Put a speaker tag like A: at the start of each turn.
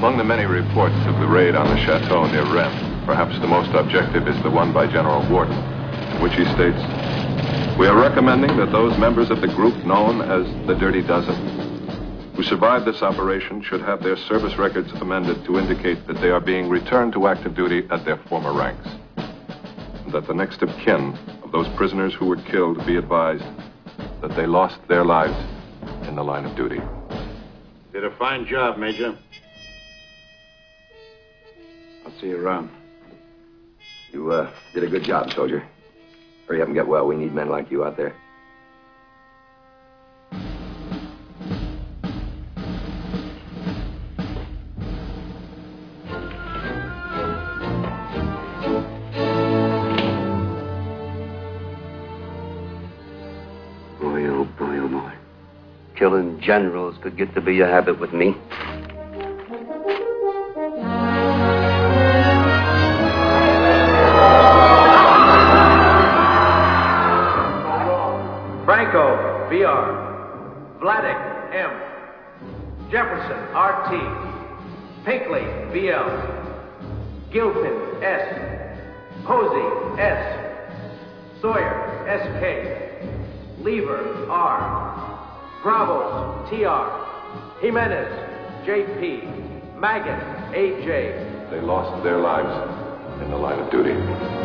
A: Among the many reports of the raid on the chateau near Rennes, perhaps the most objective is the one by General Wharton, in which he states, "We are recommending that those members of the group known as the Dirty Dozen who survived this operation should have their service records amended to indicate that they are being returned to active duty at their former ranks, and that the next of kin of those prisoners who were killed be advised that they lost their lives in the line of duty."
B: Did a fine job, Major. I'll see you around.
C: You did a good job, soldier. Hurry up and get well. We need men like you out there.
D: Boy, oh boy, oh boy. Killing generals could get to be a habit with me.
E: Franco, VR. Vladik, M. Jefferson, RT. Pinkley, BL. Gilpin, S. Posey, S. Sawyer, SK. Lever, R. Bravos, TR. Jimenez, JP. Maggin, AJ.
A: They lost their lives in the line of duty.